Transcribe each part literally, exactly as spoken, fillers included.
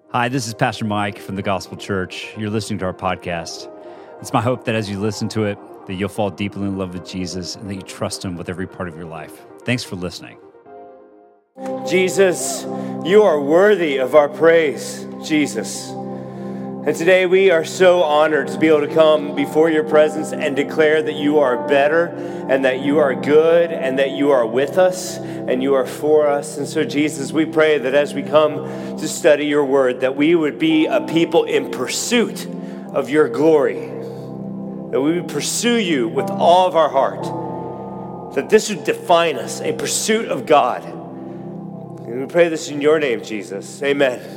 Hi, this is Pastor Mike from the Gospel Church. You're listening to our podcast. It's my hope that as you listen to it, that you'll fall deeply in love with Jesus and that you trust him with every part of your life. Thanks for listening. Jesus, you are worthy of our praise, Jesus. And today we are so honored to be able to come before your presence and declare that you are better and that you are good and that you are with us and you are for us. And so, Jesus, we pray that as we come to study your word, that we would be a people in pursuit of your glory, that we would pursue you with all of our heart, that this would define us, a pursuit of God. And we pray this in your name, Jesus. Amen.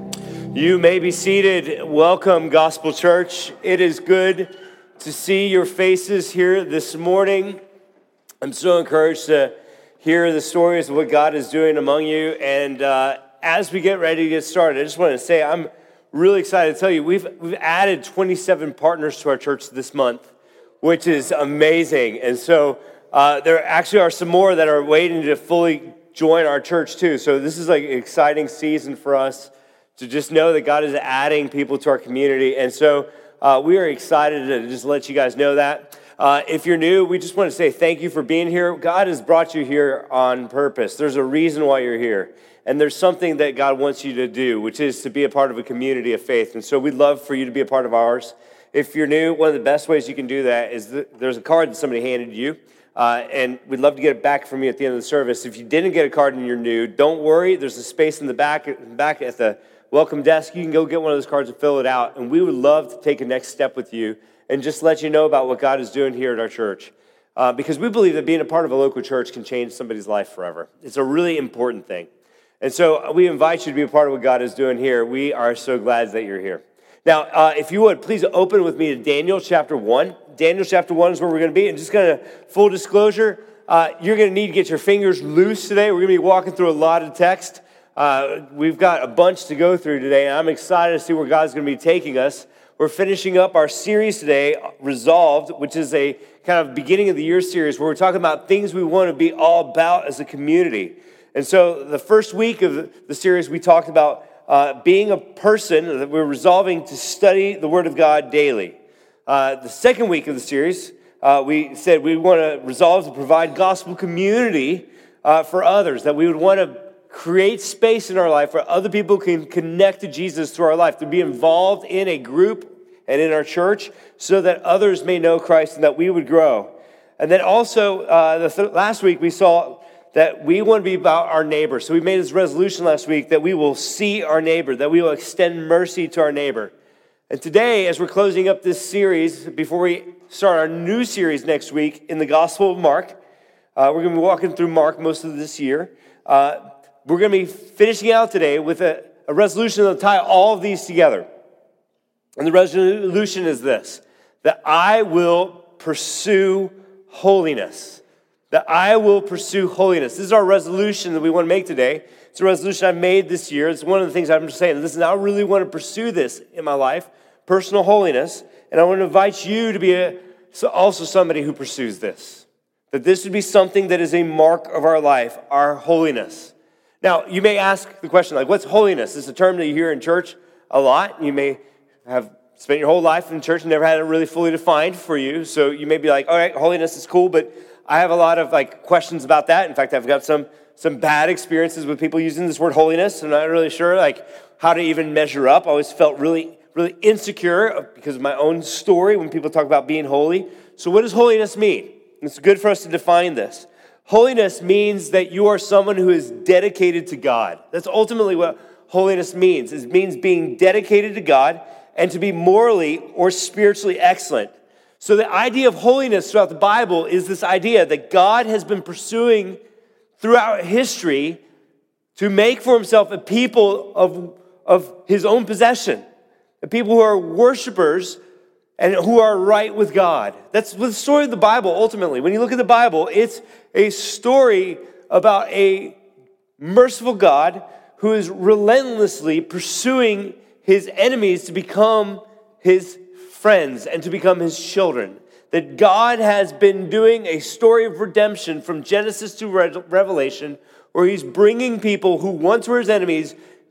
You may be seated. Welcome, Gospel Church. It is good to see your faces here this morning. I'm so encouraged to hear the stories of what God is doing among you. And uh, as we get ready to get started, I just wanted to say I'm really excited to tell you we've we've added twenty-seven partners to our church this month, which is amazing. And so uh, there actually are some more that are waiting to fully join our church too. So this is like an exciting season for us to just know that God is adding people to our community. And so uh, we are excited to just let you guys know that. Uh, if you're new, we just want to say thank you for being here. God has brought you here on purpose. There's a reason why you're here. And there's something that God wants you to do, which is to be a part of a community of faith. And so we'd love for you to be a part of ours. If you're new, one of the best ways you can do that is that there's a card that somebody handed you. Uh, and we'd love to get it back from you at the end of the service. If you didn't get a card and you're new, don't worry. There's a space in the back, back at the welcome desk. You can go get one of those cards and fill it out. And we would love to take a next step with you and just let you know about what God is doing here at our church. Uh, because we believe that being a part of a local church can change somebody's life forever. It's a really important thing. And so we invite you to be a part of what God is doing here. We are so glad that you're here. Now, uh, if you would, please open with me to Daniel chapter one. Daniel chapter one is where we're going to be. And just kind of full disclosure, uh, you're going to need to get your fingers loose today. We're going to be walking through a lot of text. Uh, we've got a bunch to go through today, and I'm excited to see where God's going to be taking us. We're finishing up our series today, Resolved, which is a kind of beginning of the year series where we're talking about things we want to be all about as a community. And so the first week of the series, we talked about uh, being a person that we're resolving to study the Word of God daily. Uh, the second week of the series, uh, we said we want to resolve to provide gospel community uh, for others, that we would want to create space in our life where other people can connect to Jesus through our life, to be involved in a group and in our church so that others may know Christ and that we would grow. And then also, uh, the th- last week we saw that we want to be about our neighbor. So we made this resolution last week that we will see our neighbor, that we will extend mercy to our neighbor. And today, as we're closing up this series, before we start our new series next week in the Gospel of Mark, uh, we're going to be walking through Mark most of this year. Uh, We're going to be finishing out today with a, a resolution that will tie all of these together. And the resolution is this, that I will pursue holiness. That I will pursue holiness. This is our resolution that we want to make today. It's a resolution I've made this year. It's one of the things I'm just saying. Listen, I really want to pursue this in my life, personal holiness. And I want to invite you to be a, also somebody who pursues this. That this would be something that is a mark of our life, our holiness. Now, you may ask the question, like, what's holiness? It's a term that you hear in church a lot. You may have spent your whole life in church and never had it really fully defined for you. So you may be like, all right, holiness is cool, but I have a lot of like questions about that. In fact, I've got some some bad experiences with people using this word holiness. I'm not really sure like how to even measure up. I always felt really, really insecure because of my own story when people talk about being holy. So what does holiness mean? It's good for us to define this. Holiness means that you are someone who is dedicated to God. That's ultimately what holiness means. It means being dedicated to God and to be morally or spiritually excellent. So the idea of holiness throughout the Bible is this idea that God has been pursuing throughout history to make for himself a people of, of his own possession, a people who are worshipers and who are right with God. That's the story of the Bible, ultimately. When you look at the Bible, it's a story about a merciful God who is relentlessly pursuing his enemies to become his friends and to become his children. That God has been doing a story of redemption from Genesis to Revelation, where he's bringing people who once were his enemies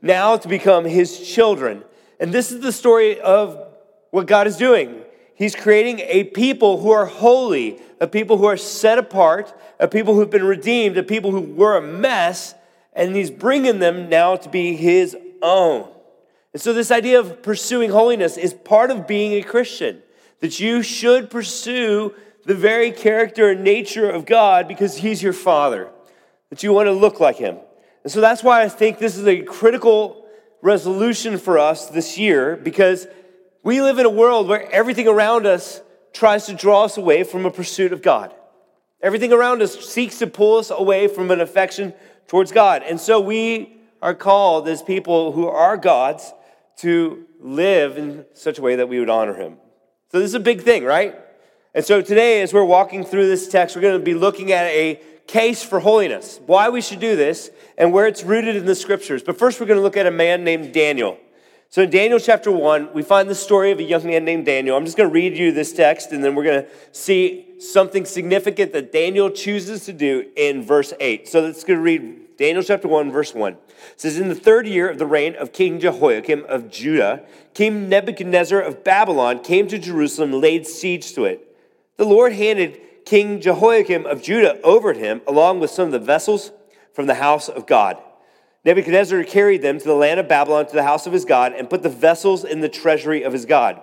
now to become his children. And this is the story of what God is doing. He's creating a people who are holy, a people who are set apart, a people who've been redeemed, a people who were a mess, and he's bringing them now to be his own. And so this idea of pursuing holiness is part of being a Christian, that you should pursue the very character and nature of God because he's your Father, that you want to look like him. And so that's why I think this is a critical resolution for us this year, because we live in a world where everything around us tries to draw us away from a pursuit of God. Everything around us seeks to pull us away from an affection towards God. And so we are called as people who are God's to live in such a way that we would honor him. So this is a big thing, right? And so today, as we're walking through this text, we're going to be looking at a case for holiness, why we should do this, and where it's rooted in the scriptures. But first, we're going to look at a man named Daniel. So in Daniel chapter one, we find the story of a young man named Daniel. I'm just going to read you this text, and then we're going to see something significant that Daniel chooses to do in verse eight. So let's go read Daniel chapter one, verse one. It says, in the third year of the reign of King Jehoiakim of Judah, King Nebuchadnezzar of Babylon came to Jerusalem and laid siege to it. The Lord handed King Jehoiakim of Judah over to him, along with some of the vessels from the house of God. Nebuchadnezzar carried them to the land of Babylon, to the house of his God, and put the vessels in the treasury of his God.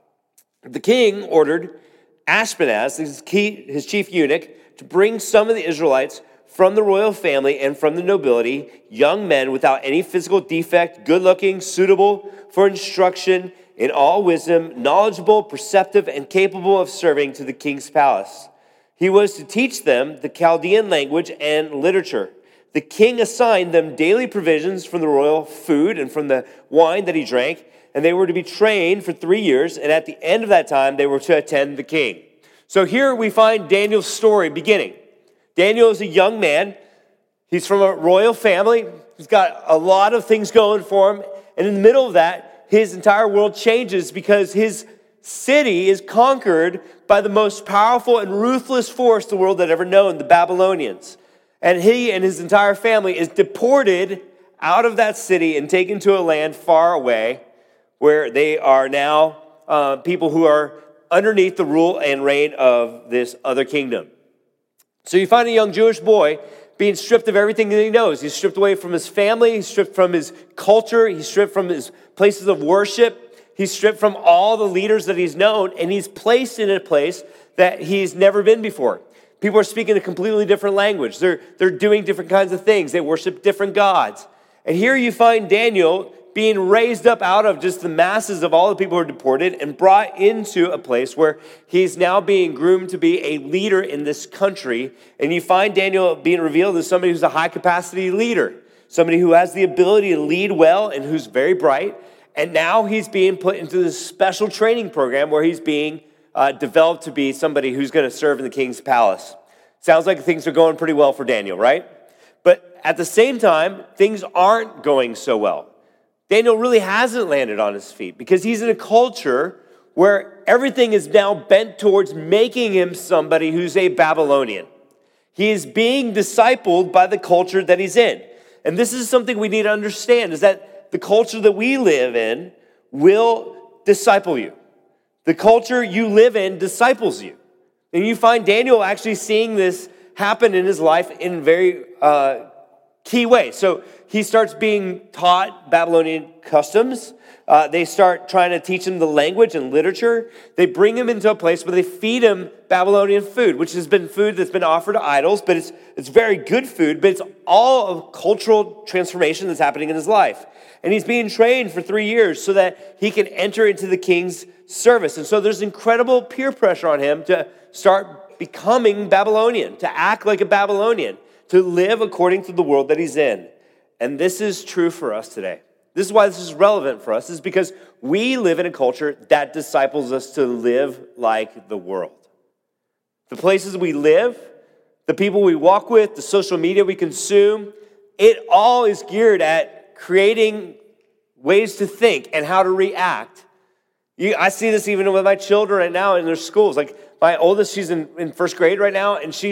The king ordered Ashpenaz, his, key, his chief eunuch, to bring some of the Israelites from the royal family and from the nobility, young men without any physical defect, good-looking, suitable for instruction in all wisdom, knowledgeable, perceptive, and capable of serving to the king's palace. He was to teach them the Chaldean language and literature. The king assigned them daily provisions from the royal food and from the wine that he drank, and they were to be trained for three years, and at the end of that time, they were to attend the king. So here we find Daniel's story beginning. Daniel is a young man. He's from a royal family. He's got a lot of things going for him, and in the middle of that, his entire world changes because his city is conquered by the most powerful and ruthless force the world had ever known, the Babylonians. And he and his entire family is deported out of that city and taken to a land far away where they are now uh, people who are underneath the rule and reign of this other kingdom. So you find a young Jewish boy being stripped of everything that he knows. He's stripped away from his family. He's stripped from his culture. He's stripped from his places of worship. He's stripped from all the leaders that he's known, and he's placed in a place that he's never been before. People are speaking a completely different language. They're, they're doing different kinds of things. They worship different gods. And here you find Daniel being raised up out of just the masses of all the people who are deported and brought into a place where he's now being groomed to be a leader in this country. And you find Daniel being revealed as somebody who's a high-capacity leader, somebody who has the ability to lead well and who's very bright. And now he's being put into this special training program where he's being uh, developed to be somebody who's going to serve in the king's palace. Sounds like things are going pretty well for Daniel, right? But at the same time, things aren't going so well. Daniel really hasn't landed on his feet because he's in a culture where everything is now bent towards making him somebody who's a Babylonian. He is being discipled by the culture that he's in. And this is something we need to understand, is that the culture that we live in will disciple you. The culture you live in disciples you. And you find Daniel actually seeing this happen in his life in very uh, key ways. So he starts being taught Babylonian customs. Uh, they start trying to teach him the language and literature. They bring him into a place where they feed him Babylonian food, which has been food that's been offered to idols, but it's it's very good food, but it's all of cultural transformation that's happening in his life. And he's being trained for three years so that he can enter into the king's service. And so there's incredible peer pressure on him to start becoming Babylonian, to act like a Babylonian, to live according to the world that he's in. And this is true for us today. This is why this is relevant for us, is because we live in a culture that disciples us to live like the world. The places we live, the people we walk with, the social media we consume, it all is geared at creating ways to think and how to react. You, I see this even with my children right now in their schools. Like my oldest, she's in, in first grade right now, and she's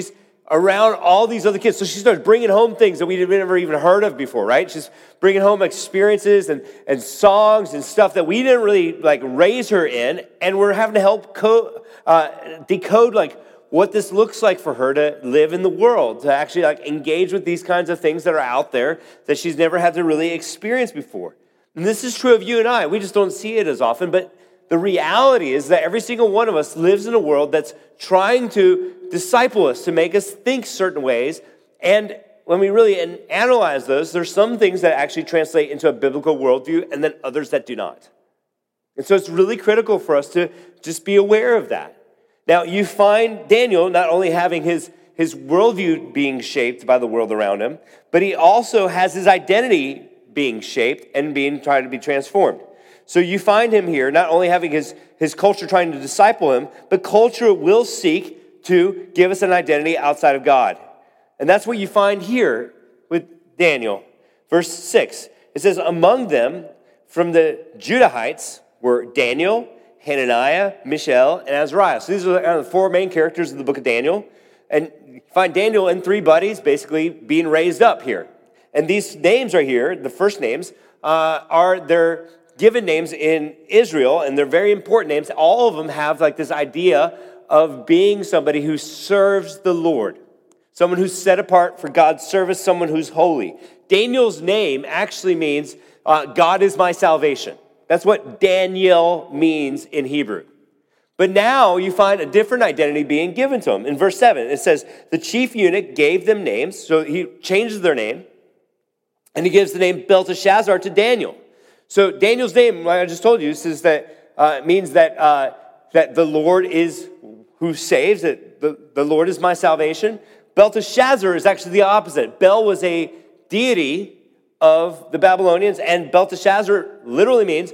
around all these other kids. So she starts bringing home things that we'd never even heard of before, right? She's bringing home experiences and, and songs and stuff that we didn't really like raise her in. And we're having to help co- uh, decode like what this looks like for her to live in the world, to actually like engage with these kinds of things that are out there that she's never had to really experience before. And this is true of you and I. We just don't see it as often, but the reality is that every single one of us lives in a world that's trying to disciple us, to make us think certain ways. And when we really analyze those, there's some things that actually translate into a biblical worldview and then others that do not. And so it's really critical for us to just be aware of that. Now, you find Daniel not only having his, his worldview being shaped by the world around him, but he also has his identity being shaped and being tried to be transformed. So you find him here not only having his, his culture trying to disciple him, but culture will seek to give us an identity outside of God. And that's what you find here with Daniel. Verse six, it says, among them from the Judahites were Daniel, Hananiah, Mishael, and Azariah. So these are the four main characters of the book of Daniel. And you find Daniel and three buddies basically being raised up here. And these names right here, the first names, uh, are their given names in Israel, and they're very important names. All of them have like this idea of being somebody who serves the Lord, someone who's set apart for God's service, someone who's holy. Daniel's name actually means uh, God is my salvation. That's what Daniel means in Hebrew. But now you find a different identity being given to him. In verse seven, it says, the chief eunuch gave them names, so he changes their name, and he gives the name Belteshazzar to Daniel. So Daniel's name, like I just told you, says that uh, means that uh, that the Lord is who saves, that the, the Lord is my salvation. Belteshazzar is actually the opposite. Bel was a deity of the Babylonians, and Belteshazzar literally means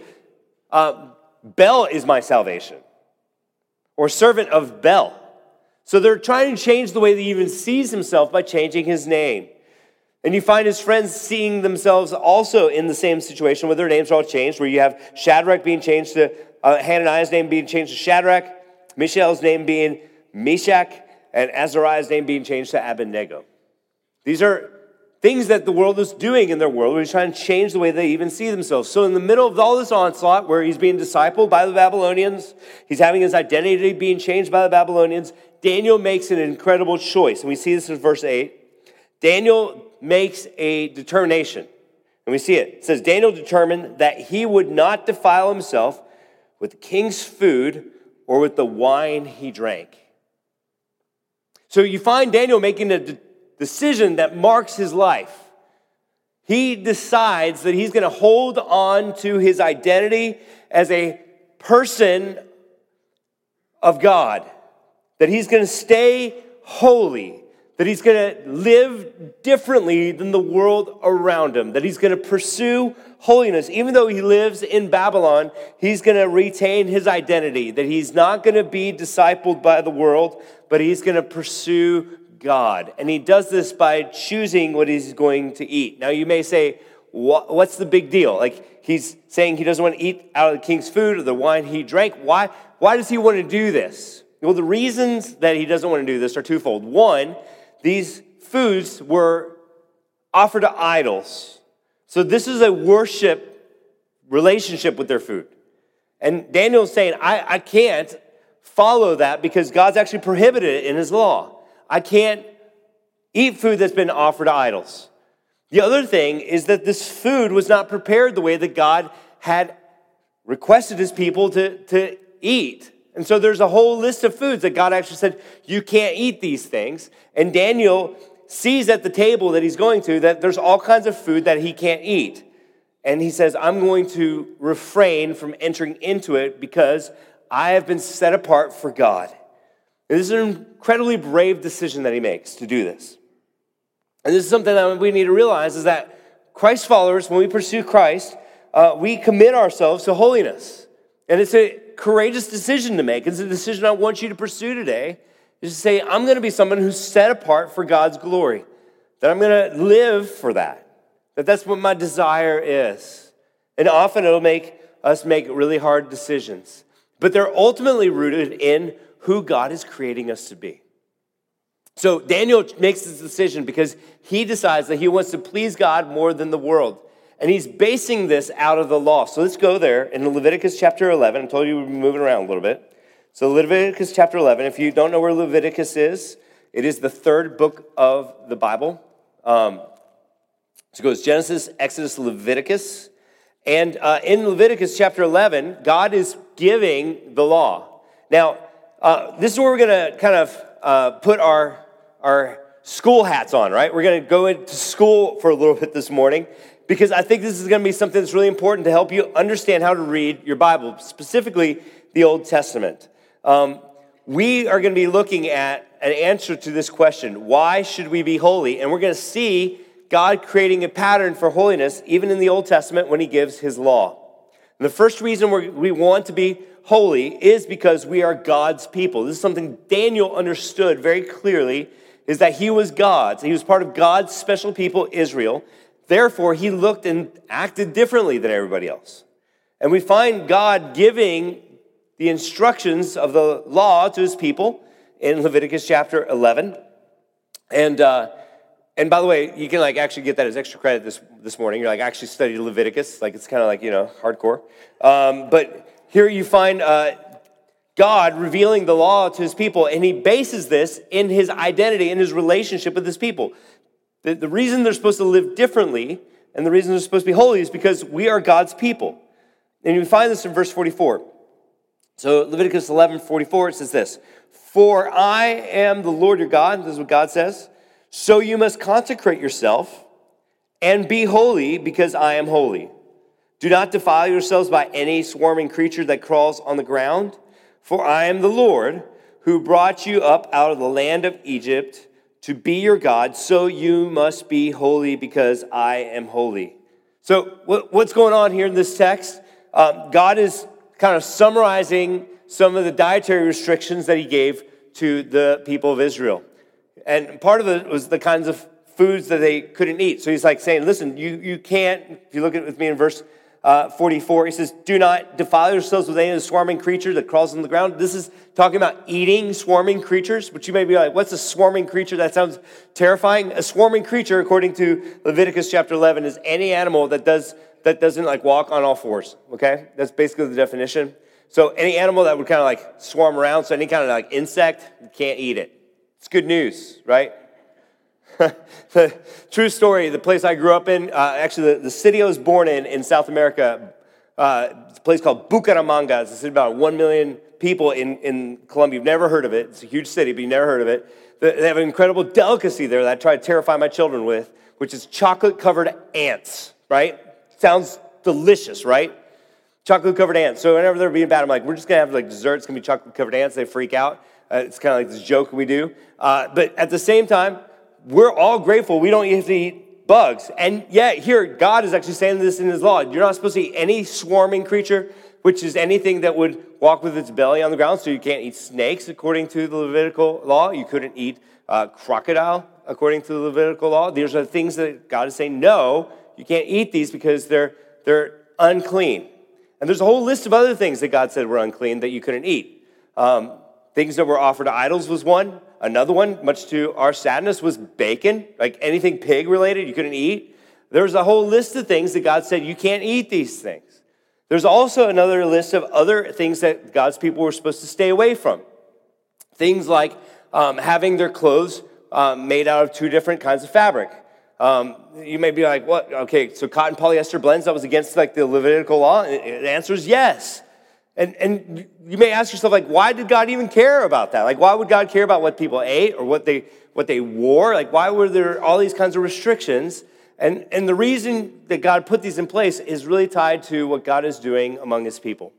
uh, Bel is my salvation, or servant of Bel. So they're trying to change the way that he even sees himself by changing his name. And you find his friends seeing themselves also in the same situation where their names are all changed, where you have Shadrach being changed to, uh, Hananiah's name being changed to Shadrach, Mishael's name being Meshach, and Azariah's name being changed to Abednego. These are things that the world is doing in their world, where he's trying to change the way they even see themselves. So in the middle of all this onslaught, where he's being discipled by the Babylonians, he's having his identity being changed by the Babylonians, Daniel makes an incredible choice. And we see this in verse eight. Daniel makes a determination. And we see it. It says, Daniel determined that he would not defile himself with the king's food or with the wine he drank. So you find Daniel making a de- decision that marks his life. He decides that he's going to hold on to his identity as a person of God, that he's going to stay holy, that he's going to live differently than the world around him, that he's going to pursue holiness. Even though he lives in Babylon, he's going to retain his identity, that he's not going to be discipled by the world, but he's going to pursue God. And he does this by choosing what he's going to eat. Now you may say, what's the big deal? Like he's saying he doesn't want to eat out of the king's food or the wine he drank. Why, why does he want to do this? Well, the reasons that he doesn't want to do this are twofold. One, these foods were offered to idols. So this is a worship relationship with their food. And Daniel's saying, I, I can't follow that because God's actually prohibited it in his law. I can't eat food that's been offered to idols. The other thing is that this food was not prepared the way that God had requested his people to, to eat. And so there's a whole list of foods that God actually said, you can't eat these things. And Daniel sees at the table that he's going to that there's all kinds of food that he can't eat. And he says, I'm going to refrain from entering into it because I have been set apart for God. And this is an incredibly brave decision that he makes to do this. And this is something that we need to realize is that Christ followers, when we pursue Christ, uh, we commit ourselves to holiness. And it's a courageous decision to make. It's a decision I want you to pursue today, is to say, I'm going to be someone who's set apart for God's glory, that I'm going to live for that, that that's what my desire is. And often it'll make us make really hard decisions, but they're ultimately rooted in who God is creating us to be. So Daniel makes this decision because he decides that he wants to please God more than the world. And he's basing this out of the law. So let's go there in Leviticus chapter eleven. I told you we'd be moving around a little bit. So Leviticus chapter eleven, if you don't know where Leviticus is, it is the third book of the Bible. Um, so it goes Genesis, Exodus, Leviticus. And uh, in Leviticus chapter eleven, God is giving the law. Now, uh, this is where we're going to kind of uh, put our, our school hats on, right? We're going to go into school for a little bit this morning because I think this is going to be something that's really important to help you understand how to read your Bible, specifically the Old Testament. Um, we are going to be looking at an answer to this question, why should we be holy? And we're going to see God creating a pattern for holiness, even in the Old Testament when he gives his law. And the first reason we're, we want to be holy is because we are God's people. This is something Daniel understood very clearly, is that he was God's. He was part of God's special people, Israel. Therefore, he looked and acted differently than everybody else. And we find God giving the instructions of the law to his people in Leviticus chapter eleven. And uh, and by the way, you can like actually get that as extra credit this, this morning. You're like, I actually studied Leviticus. Like it's kind of like, you know, hardcore. Um, but here you find uh, God revealing the law to his people, and he bases this in his identity, in his relationship with his people. The, the reason they're supposed to live differently and the reason they're supposed to be holy is because we are God's people. And you find this in verse forty-four. So Leviticus eleven forty-four, it says this, "For I am the Lord your God," this is what God says, "so you must consecrate yourself and be holy because I am holy. Do not defile yourselves by any swarming creature that crawls on the ground, for I am the Lord who brought you up out of the land of Egypt to be your God, so you must be holy because I am holy." So what's going on here in this text? Um, God is kind of summarizing some of the dietary restrictions that he gave to the people of Israel. And part of it was the kinds of foods that they couldn't eat. So he's like saying, listen, you, you can't, if you look at it with me in verse uh, forty-four, he says, "Do not defile yourselves with any of the swarming creature that crawls on the ground." This is talking about eating swarming creatures, but you may be like, what's a swarming creature? That sounds terrifying. A swarming creature, according to Leviticus chapter eleven, is any animal that does that doesn't like walk on all fours, okay? That's basically the definition. So any animal that would kind of like swarm around, so any kind of like insect, you can't eat it. It's good news, right? The true story, the place I grew up in, uh, actually the, the city I was born in, in South America, uh, it's a place called Bucaramanga. It's a city about one million people in, in Colombia. You've never heard of it. It's a huge city, but you've never heard of it. They have an incredible delicacy there that I try to terrify my children with, which is chocolate-covered ants, right? Sounds delicious, right? Chocolate-covered ants. So whenever they're being bad, I'm like, we're just going to have like dessert. It's going to be chocolate-covered ants. They freak out. Uh, it's kind of like this joke we do. Uh, but at the same time, we're all grateful we don't have to eat bugs. And yet here, God is actually saying this in his law. You're not supposed to eat any swarming creature, which is anything that would walk with its belly on the ground. So you can't eat snakes according to the Levitical law. You couldn't eat uh, crocodile according to the Levitical law. These are things that God is saying, no, you can't eat these because they're they're unclean. And there's a whole list of other things that God said were unclean that you couldn't eat. Um, things that were offered to idols was one. Another one, much to our sadness, was bacon. Like anything pig related, you couldn't eat. There's a whole list of things that God said you can't eat these things. There's also another list of other things that God's people were supposed to stay away from. Things like um, having their clothes um, made out of two different kinds of fabric. Um, you may be like, what? Okay, so cotton polyester blends, that was against like the Levitical law? And the answer is yes. And and you may ask yourself, like, why did God even care about that? Like, why would God care about what people ate or what they what they wore? Like, why were there all these kinds of restrictions? And and the reason that God put these in place is really tied to what God is doing among his people.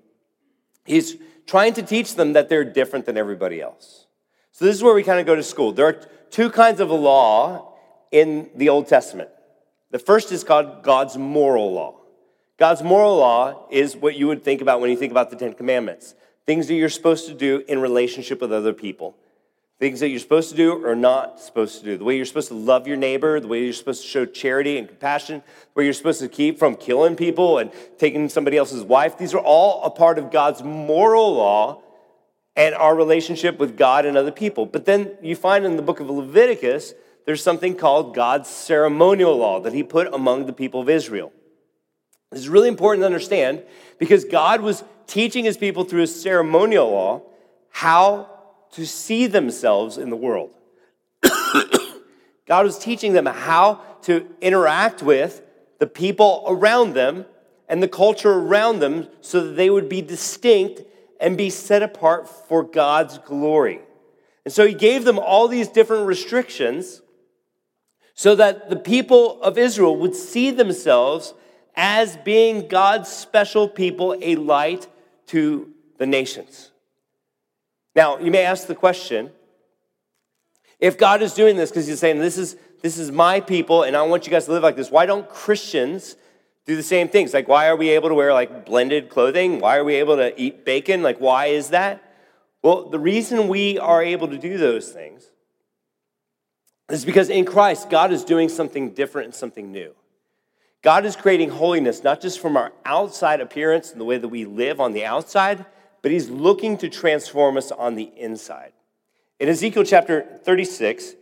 He's trying to teach them that they're different than everybody else. So this is where we kind of go to school. There are two kinds of law in the Old Testament. The first is called God's moral law. God's moral law is what you would think about when you think about the Ten Commandments. Things that you're supposed to do in relationship with other people. Things that you're supposed to do or not supposed to do. The way you're supposed to love your neighbor, the way you're supposed to show charity and compassion, where you're supposed to keep from killing people and taking somebody else's wife. These are all a part of God's moral law. and our relationship with God and other people. But then you find in the book of Leviticus, there's something called God's ceremonial law that he put among the people of Israel. This is really important to understand because God was teaching his people through his ceremonial law how to see themselves in the world. God was teaching them how to interact with the people around them and the culture around them so that they would be distinct and be set apart for God's glory. And so he gave them all these different restrictions so that the people of Israel would see themselves as being God's special people, a light to the nations. Now, you may ask the question, if God is doing this because he's saying, this is, this is my people and I want you guys to live like this, why don't Christians do the same things? Like, why are we able to wear like blended clothing? Why are we able to eat bacon? Like, why is that? Well, the reason we are able to do those things is because in Christ, God is doing something different and something new. God is creating holiness, not just from our outside appearance and the way that we live on the outside, but he's looking to transform us on the inside. In Ezekiel chapter thirty-six,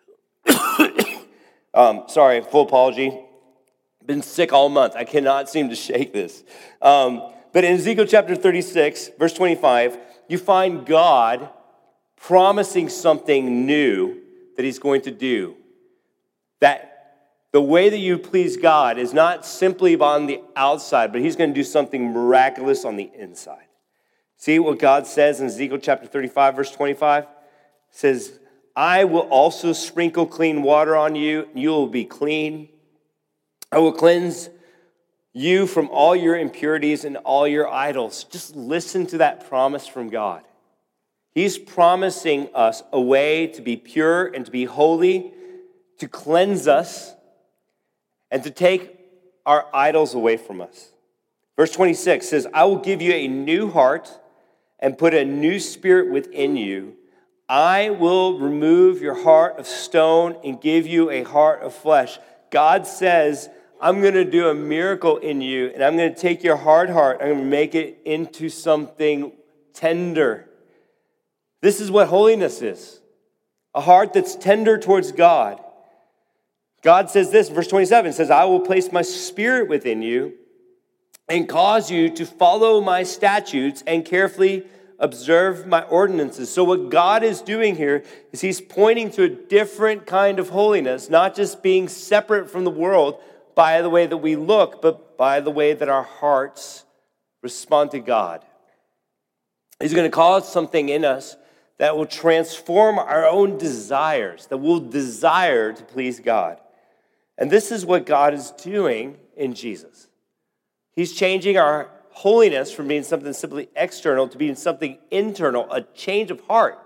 um, sorry, full apology. Been sick all month. I cannot seem to shake this. Um, but in Ezekiel chapter thirty-six, verse twenty-five, you find God promising something new that he's going to do. That the way that you please God is not simply on the outside, but he's going to do something miraculous on the inside. See what God says in Ezekiel chapter thirty-five, verse twenty-five? It says, I will also sprinkle clean water on you, and you will be clean. I will cleanse you from all your impurities and all your idols. Just listen to that promise from God. He's promising us a way to be pure and to be holy, to cleanse us, and to take our idols away from us. Verse twenty-six says, I will give you a new heart and put a new spirit within you. I will remove your heart of stone and give you a heart of flesh. God says, I'm going to do a miracle in you, and I'm going to take your hard heart, I'm going to make it into something tender. This is what holiness is, a heart that's tender towards God. God says this, verse twenty-seven, says, I will place my spirit within you and cause you to follow my statutes and carefully observe my ordinances. So what God is doing here is he's pointing to a different kind of holiness, not just being separate from the world by the way that we look, but by the way that our hearts respond to God. He's going to cause something in us that will transform our own desires, that we'll desire to please God. And this is what God is doing in Jesus. He's changing our holiness from being something simply external to being something internal, a change of heart.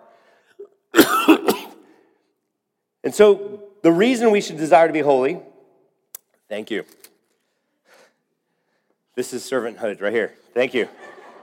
And so the reason we should desire to be holy, thank you. This is servanthood right here. Thank you.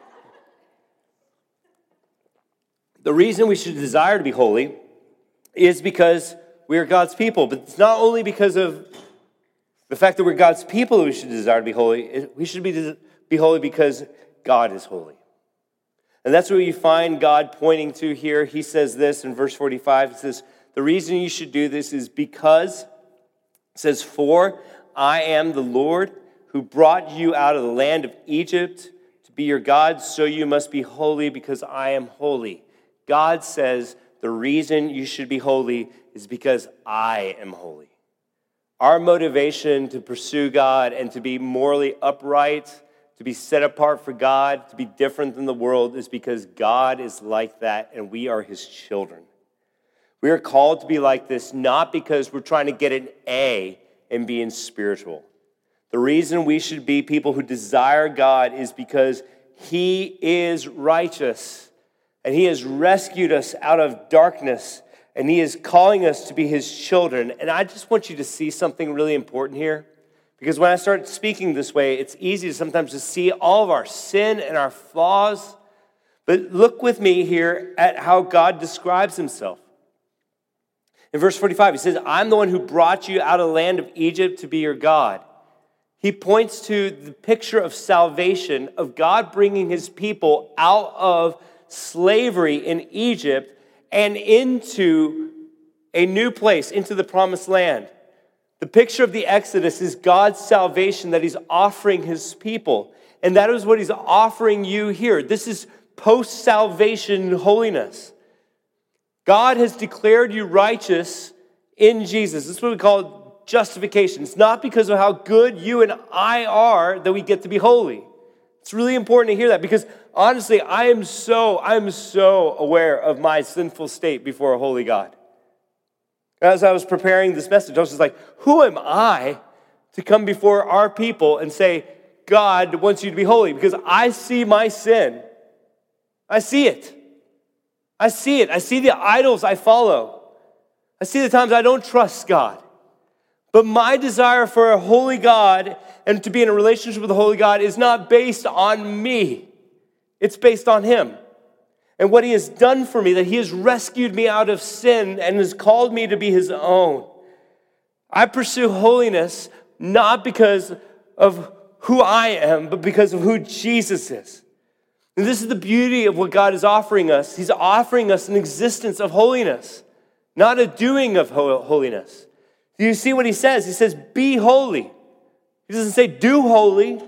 The reason we should desire to be holy is because we are God's people. But it's not only because of the fact that we're God's people that we should desire to be holy. We should be, be holy because God is holy. And that's what you find God pointing to here. He says this in verse forty-five. It says, the reason you should do this is because, it says, for I am the Lord who brought you out of the land of Egypt to be your God, so you must be holy because I am holy. God says the reason you should be holy is because I am holy. Our motivation to pursue God and to be morally upright, to be set apart for God, to be different than the world is because God is like that and we are his children. We are called to be like this not because we're trying to get an A in being spiritual. The reason we should be people who desire God is because he is righteous. And he has rescued us out of darkness. And he is calling us to be his children. And I just want you to see something really important here. Because when I start speaking this way, it's easy to sometimes to see all of our sin and our flaws. But look with me here at how God describes himself. In verse forty-five, he says, I'm the one who brought you out of the land of Egypt to be your God. He points to the picture of salvation, of God bringing his people out of slavery in Egypt and into a new place, into the promised land. The picture of the Exodus is God's salvation that he's offering his people. And that is what he's offering you here. This is post-salvation holiness. God has declared you righteous in Jesus. This is what we call justification. It's not because of how good you and I are that we get to be holy. It's really important to hear that because honestly, I am so, I'm so aware of my sinful state before a holy God. As I was preparing this message, I was just like, who am I to come before our people and say, God wants you to be holy? Because I see my sin. I see it. I see it. I see the idols I follow. I see the times I don't trust God. But my desire for a holy God and to be in a relationship with a holy God is not based on me. It's based on him. And what he has done for me, that he has rescued me out of sin and has called me to be his own. I pursue holiness not because of who I am, but because of who Jesus is. And this is the beauty of what God is offering us. He's offering us an existence of holiness, not a doing of holiness. Do you see what he says? He says, be holy. He doesn't say do holy,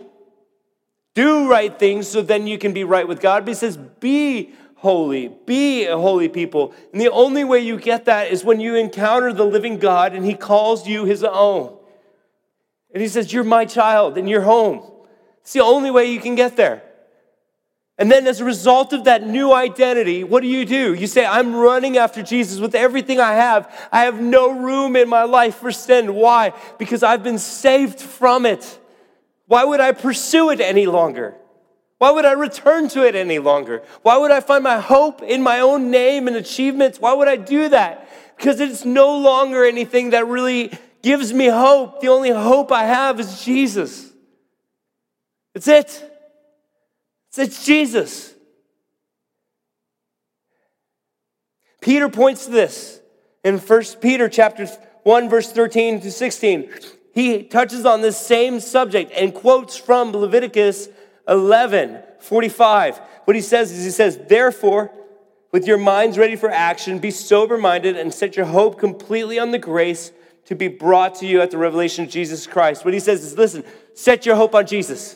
do right things so then you can be right with God. But he says be holy, be a holy people. And the only way you get that is when you encounter the living God and he calls you his own. And he says, you're my child and you're home. It's the only way you can get there. And then as a result of that new identity, what do you do? You say, I'm running after Jesus with everything I have. I have no room in my life for sin. Why? Because I've been saved from it. Why would I pursue it any longer? Why would I return to it any longer? Why would I find my hope in my own name and achievements? Why would I do that? Because it's no longer anything that really gives me hope. The only hope I have is Jesus. It's it. It's Jesus. Peter points to this in First Peter chapter one, verse thirteen to sixteen. He touches on this same subject and quotes from Leviticus eleven forty-five. What he says is, he says, therefore, with your minds ready for action, be sober-minded and set your hope completely on the grace to be brought to you at the revelation of Jesus Christ. What he says is, listen, set your hope on Jesus.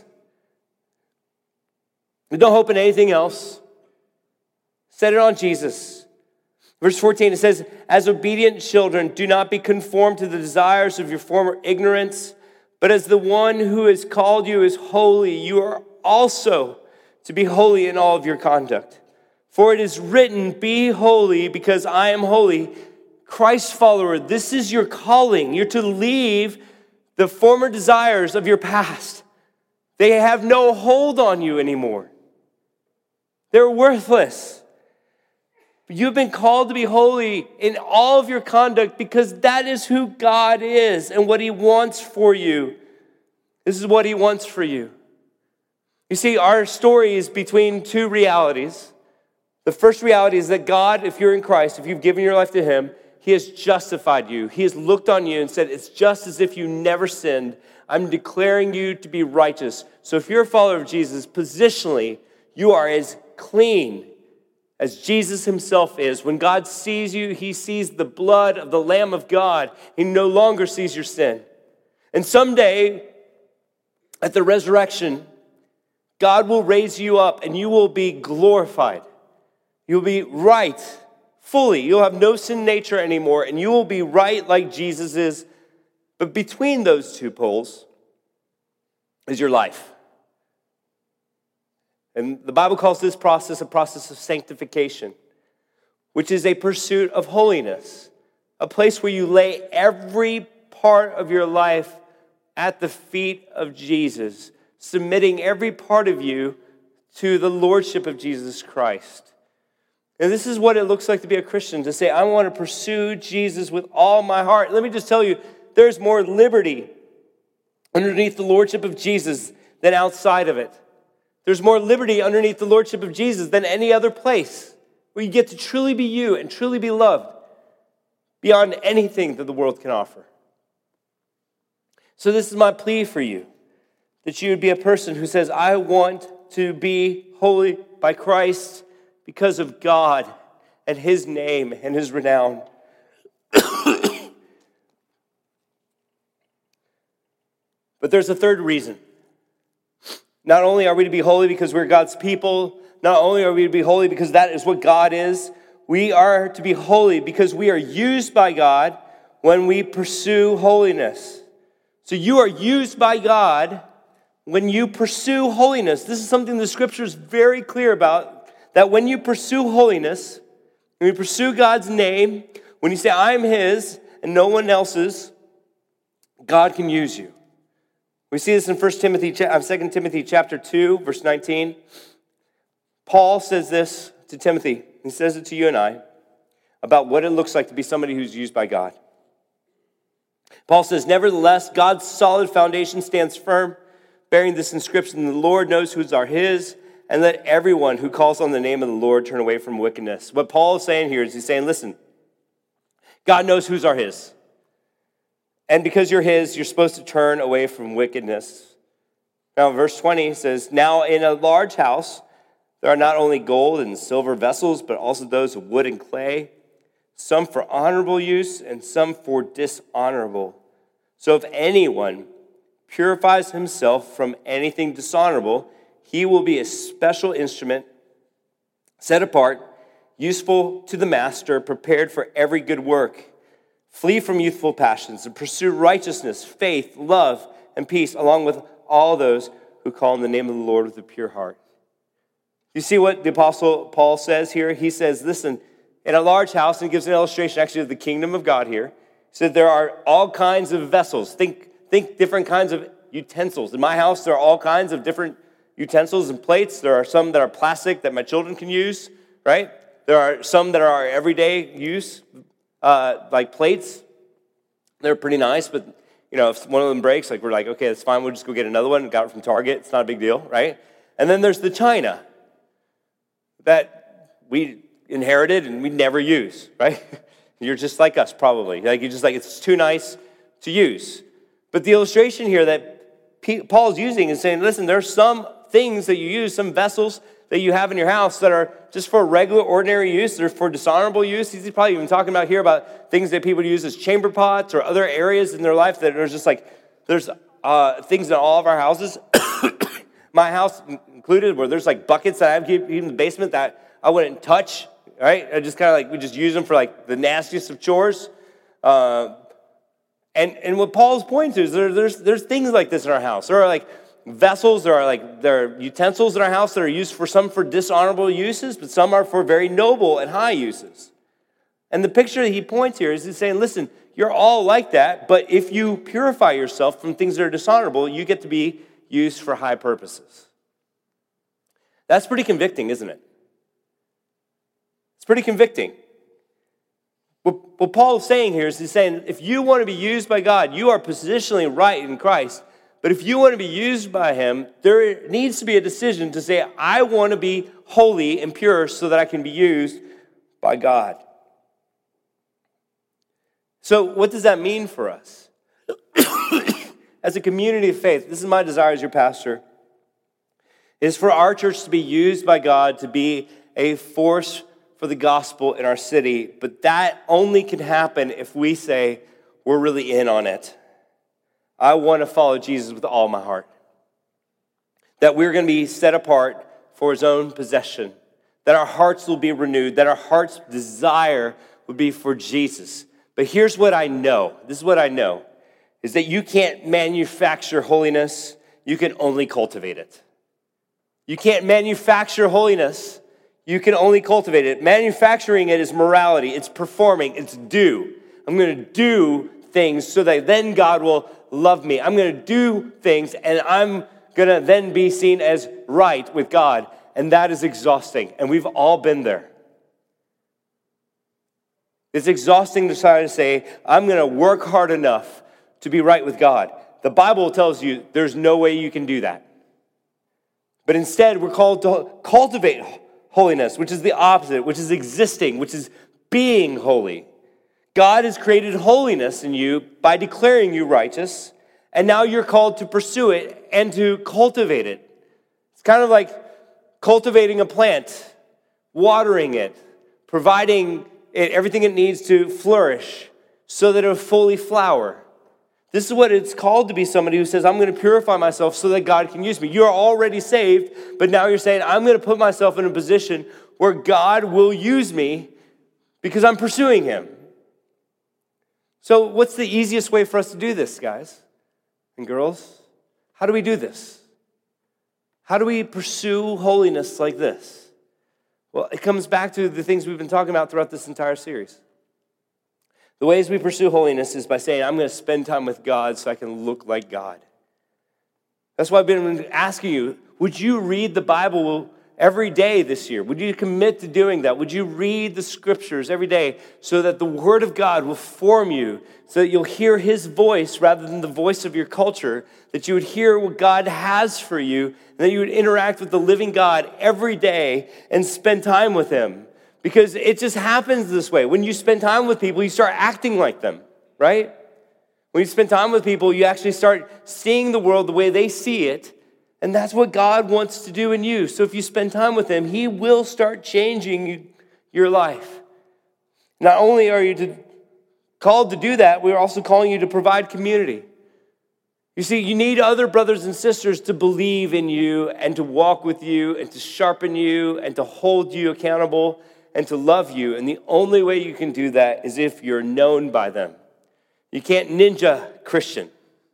Don't hope in anything else. Set it on Jesus. Verse fourteen, it says, as obedient children, do not be conformed to the desires of your former ignorance, but as the one who has called you is holy, you are also to be holy in all of your conduct. For it is written, be holy because I am holy. Christ follower, this is your calling. You're to leave the former desires of your past. They have no hold on you anymore. They're worthless. But you've been called to be holy in all of your conduct because that is who God is and what he wants for you. This is what he wants for you. You see, our story is between two realities. The first reality is that God, if you're in Christ, if you've given your life to him, he has justified you. He has looked on you and said, it's just as if you never sinned. I'm declaring you to be righteous. So if you're a follower of Jesus, positionally, you are as clean as Jesus himself is. When God sees you, he sees the blood of the Lamb of God. He no longer sees your sin. And someday, at the resurrection, God will raise you up and you will be glorified. You'll be right, fully. You'll have no sin nature anymore and you will be right like Jesus is. But between those two poles is your life. And the Bible calls this process a process of sanctification, which is a pursuit of holiness, a place where you lay every part of your life at the feet of Jesus, submitting every part of you to the lordship of Jesus Christ. And this is what it looks like to be a Christian, to say, I want to pursue Jesus with all my heart. Let me just tell you, there's more liberty underneath the lordship of Jesus than outside of it. There's more liberty underneath the lordship of Jesus than any other place where you get to truly be you and truly be loved beyond anything that the world can offer. So this is my plea for you, that you would be a person who says, I want to be holy by Christ's because of God and his name and his renown. But there's a third reason. Not only are we to be holy because we're God's people, not only are we to be holy because that is what God is, we are to be holy because we are used by God when we pursue holiness. So you are used by God when you pursue holiness. This is something the scripture is very clear about, that when you pursue holiness, when you pursue God's name, when you say, I'm his and no one else's, God can use you. We see this in First Timothy, Second Timothy chapter two, verse nineteen. Paul says this to Timothy. He says it to you and I about what it looks like to be somebody who's used by God. Paul says, nevertheless, God's solid foundation stands firm, bearing this inscription, the Lord knows whose are his, and let everyone who calls on the name of the Lord turn away from wickedness. What Paul is saying here is he's saying, listen, God knows whose are his. And because you're his, you're supposed to turn away from wickedness. Now, verse twenty says, now in a large house, there are not only gold and silver vessels, but also those of wood and clay, some for honorable use and some for dishonorable. So if anyone purifies himself from anything dishonorable, he will be a special instrument, set apart, useful to the master, prepared for every good work. Flee from youthful passions and pursue righteousness, faith, love, and peace, along with all those who call on the name of the Lord with a pure heart. You see what the Apostle Paul says here? He says, listen, in a large house, and he gives an illustration actually of the kingdom of God here. He said there are all kinds of vessels. Think, think different kinds of utensils. In my house, there are all kinds of different utensils and plates. There are some that are plastic that my children can use, right? There are some that are everyday use, uh, like plates. They're pretty nice, but you know, if one of them breaks, like we're like, okay, that's fine. We'll just go get another one. Got it from Target. It's not a big deal, right? And then there's the china that we inherited and we never use, right? You're just like us, probably. Like you're just like, it's too nice to use. But the illustration here that Paul's using is saying, listen, there's some things that you use, some vessels that you have in your house that are just for regular, ordinary use. They're for dishonorable use. He's probably even talking about here about things that people use as chamber pots or other areas in their life that are just like, there's uh, things in all of our houses, my house included, where there's like buckets that I have in the basement that I wouldn't touch, right? I just kind of like, we just use them for like the nastiest of chores. Uh, and, and what Paul's pointing to is there, there's, there's things like this in our house. There are like vessels, there are like there are utensils in our house that are used for some for dishonorable uses, but some are for very noble and high uses. And the picture that he points here is he's saying, listen, you're all like that, but if you purify yourself from things that are dishonorable, you get to be used for high purposes. That's pretty convicting, isn't it? It's pretty convicting. What, what Paul is saying here is he's saying, if you want to be used by God, you are positionally right in Christ. But if you want to be used by him, there needs to be a decision to say, I want to be holy and pure so that I can be used by God. So what does that mean for us? As a community of faith, this is my desire as your pastor, is for our church to be used by God to be a force for the gospel in our city. But that only can happen if we say, we're really in on it. I want to follow Jesus with all my heart. That we're going to be set apart for his own possession. That our hearts will be renewed. That our heart's desire would be for Jesus. But here's what I know. This is what I know. Is that you can't manufacture holiness. You can only cultivate it. You can't manufacture holiness. You can only cultivate it. Manufacturing it is morality. It's performing. It's do. I'm going to do things so that then God will love me. I'm going to do things and I'm going to then be seen as right with God. And that is exhausting. And we've all been there. It's exhausting to try to say, I'm going to work hard enough to be right with God. The Bible tells you there's no way you can do that. But instead, we're called to cultivate holiness, which is the opposite, which is existing, which is being holy. God has created holiness in you by declaring you righteous, and now you're called to pursue it and to cultivate it. It's kind of like cultivating a plant. watering it, providing it everything it needs to flourish so that it will fully flower. This is what it's called to be somebody who says, I'm going to purify myself so that God can use me. You're already saved, but now you're saying, I'm going to put myself in a position where God will use me because I'm pursuing him. So what's the easiest way for us to do this, guys and girls? How do we do this? How do we pursue holiness like this? Well, it comes back to the things we've been talking about throughout this entire series. The ways we pursue holiness is by saying, I'm going to spend time with God so I can look like God. That's why I've been asking you, would you read the Bible every day this year? Would you commit to doing that? Would you read the scriptures every day so that the word of God will form you, so that you'll hear his voice rather than the voice of your culture, that you would hear what God has for you, and that you would interact with the living God every day and spend time with him? Because it just happens this way. When you spend time with people, you start acting like them, right? When you spend time with people, you actually start seeing the world the way they see it. And that's what God wants to do in you. So if you spend time with him, he will start changing your life. Not only are you to, called to do that, we're also calling you to provide community. You see, you need other brothers and sisters to believe in you and to walk with you and to sharpen you and to hold you accountable and to love you. And the only way you can do that is if you're known by them. You can't ninja Christian.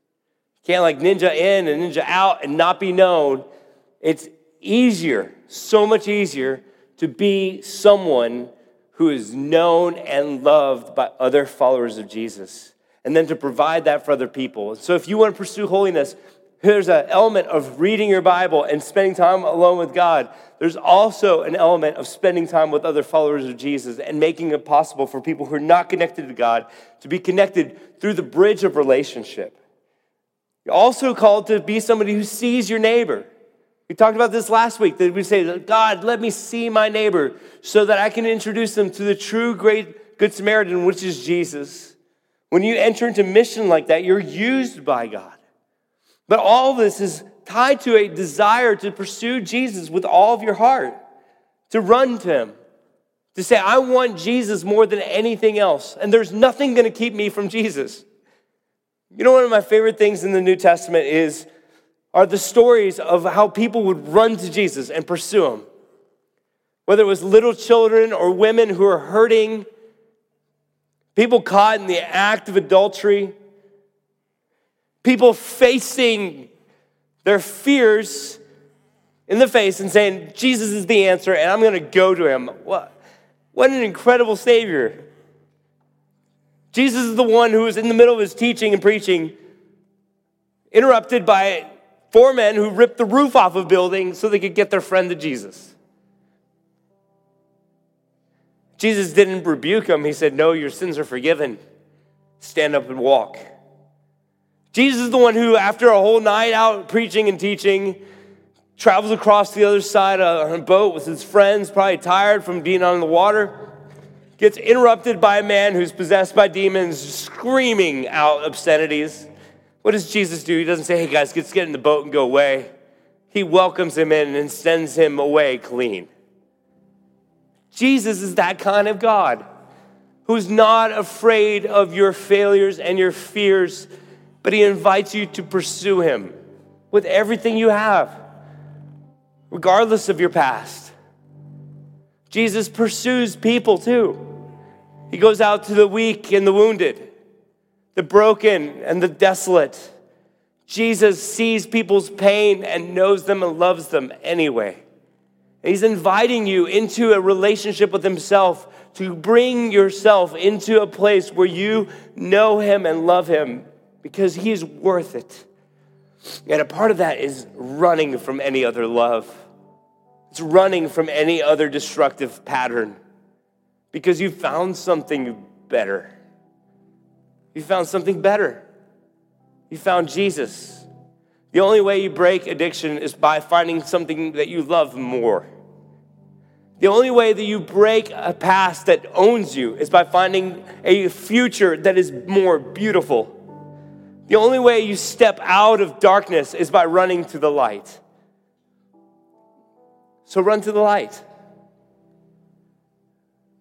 You can't like ninja in and ninja out and not be known. It's easier, so much easier to be someone who is known and loved by other followers of Jesus, and then to provide that for other people. So if you want to pursue holiness, there's an element of reading your Bible and spending time alone with God. There's also an element of spending time with other followers of Jesus and making it possible for people who are not connected to God to be connected through the bridge of relationship. You're also called to be somebody who sees your neighbor. We talked about this last week, that we say, God, let me see my neighbor so that I can introduce them to the true great Good Samaritan, which is Jesus. When you enter into mission like that, you're used by God. But all of this is tied to a desire to pursue Jesus with all of your heart, to run to him, to say, I want Jesus more than anything else, and there's nothing going to keep me from Jesus. You know, one of my favorite things in the New Testament is are the stories of how people would run to Jesus and pursue him. Whether it was little children or women who are hurting, people caught in the act of adultery, people facing their fears in the face and saying, Jesus is the answer, and I'm going to go to him. What, what an incredible Savior. Jesus is the one who was in the middle of his teaching and preaching, interrupted by four men who ripped the roof off of a building so they could get their friend to Jesus. Jesus didn't rebuke him. He said, no, your sins are forgiven. Stand up and walk. Jesus is the one who, after a whole night out preaching and teaching, travels across the other side on a boat with his friends, probably tired from being on the water, gets interrupted by a man who's possessed by demons, screaming out obscenities. What does Jesus do? He doesn't say, hey guys, let's get in the boat and go away. He welcomes him in and sends him away clean. Jesus is that kind of God who's not afraid of your failures and your fears, but he invites you to pursue him with everything you have, regardless of your past. Jesus pursues people too. He goes out to the weak and the wounded, the broken and the desolate. Jesus sees people's pain and knows them and loves them anyway. And he's inviting you into a relationship with himself, to bring yourself into a place where you know him and love him because he's worth it. And a part of that is running from any other love. It's running from any other destructive pattern because you found something better. You found something better. You found Jesus. The only way you break addiction is by finding something that you love more. The only way that you break a past that owns you is by finding a future that is more beautiful. The only way you step out of darkness is by running to the light. So run to the light.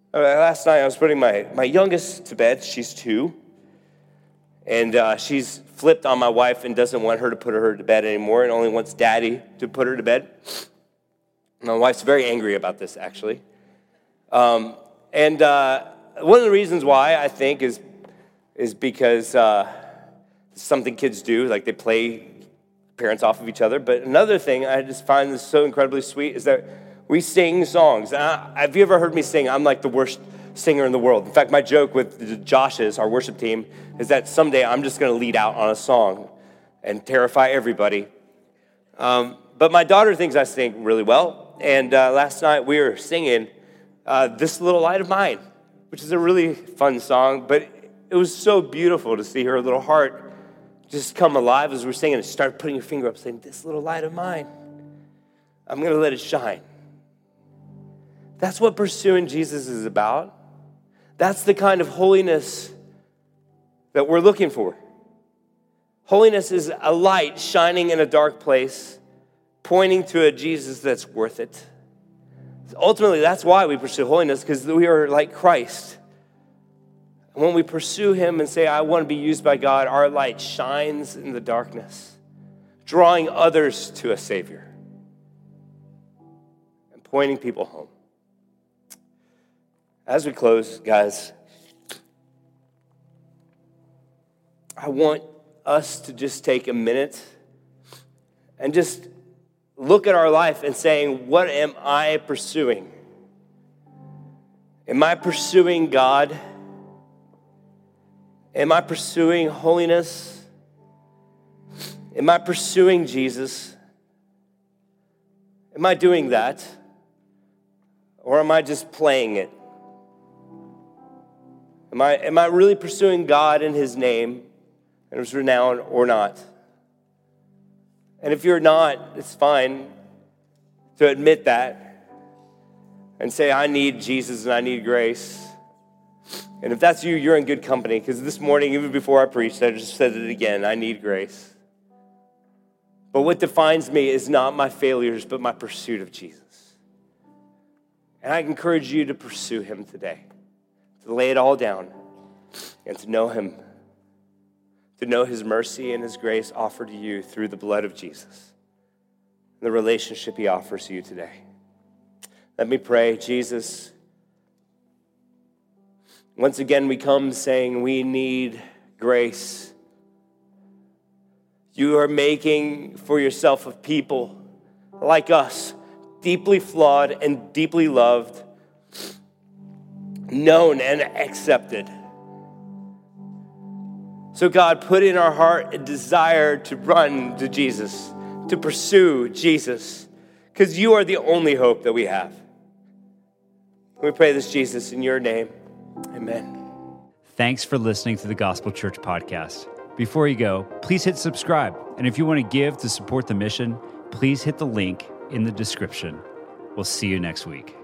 Uh, last night I was putting my, my youngest to bed. She's two. And uh, she's flipped on my wife and doesn't want her to put her to bed anymore and only wants daddy to put her to bed. My wife's very angry about this, actually. Um, and uh, one of the reasons why, I think, is, is because uh, something kids do, like they play parents off of each other. But another thing I just find this so incredibly sweet is that we sing songs. I, have you ever heard me sing? I'm like the worst singer in the world. In fact, my joke with Josh's, our worship team, is that someday I'm just going to lead out on a song and terrify everybody. Um, but my daughter thinks I sing really well. And uh, last night we were singing uh, This Little Light of Mine, which is a really fun song. But it was so beautiful to see her little heart just come alive as we're singing and start putting her finger up saying, this little light of mine, I'm going to let it shine. That's what pursuing Jesus is about. That's the kind of holiness that we're looking for. Holiness is a light shining in a dark place, pointing to a Jesus that's worth it. Ultimately, that's why we pursue holiness, because we are like Christ. And when we pursue him and say, I want to be used by God, our light shines in the darkness, drawing others to a Savior and pointing people home. As we close, guys, I want us to just take a minute and just look at our life and saying, what am I pursuing? Am I pursuing God? Am I pursuing holiness? Am I pursuing Jesus? Am I doing that? Or am I just playing it? Am I, am I really pursuing God in his name and his renown or not? And if you're not, it's fine to admit that and say, I need Jesus and I need grace. And if that's you, you're in good company, because this morning, even before I preached, I just said it again, I need grace. But what defines me is not my failures, but my pursuit of Jesus. And I encourage you to pursue him today, to lay it all down and to know him, to know his mercy and his grace offered to you through the blood of Jesus, and the relationship he offers you today. Let me pray. Jesus, once again we come saying we need grace. You are making for yourself a people like us, deeply flawed and deeply loved, known and accepted. So God, put in our heart a desire to run to Jesus, to pursue Jesus, because you are the only hope that we have. We pray this, Jesus, in your name. Amen. Thanks for listening to the Gospel Church podcast. Before you go, please hit subscribe. And if you want to give to support the mission, please hit the link in the description. We'll see you next week.